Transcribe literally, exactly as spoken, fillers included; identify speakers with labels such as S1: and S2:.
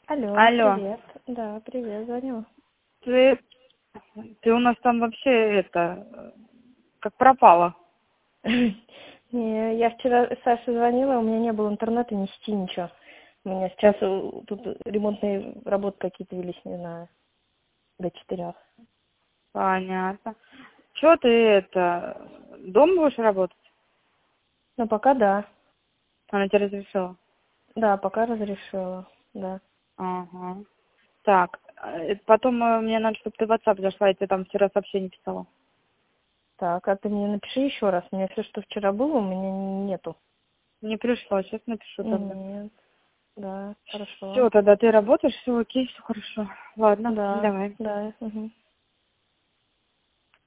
S1: Алло,
S2: Алло,
S1: привет. Да, привет, звоню.
S2: ты, ты у нас там вообще это, как пропала.
S1: Не, я вчера Саше звонила, у меня не было интернета, ни сети, ничего. У меня сейчас э, тут ремонтные работы какие-то велись, не знаю, до четырех.
S2: Понятно. Че ты это, дома будешь работать?
S1: Ну, пока да.
S2: Она тебе разрешила?
S1: Да, пока разрешила, да.
S2: Ага. Так, э, потом э, мне надо, чтобы ты в WhatsApp зашла, я тебе там вчера сообщение писала.
S1: Так, а ты мне напиши еще раз. У меня все, что вчера было, у меня нету.
S2: Не пришло, сейчас напишу тогда.
S1: Нет, да, хорошо.
S2: Все, тогда ты работаешь, все окей, все хорошо. Ладно,
S1: Да,
S2: давай.
S1: да, угу.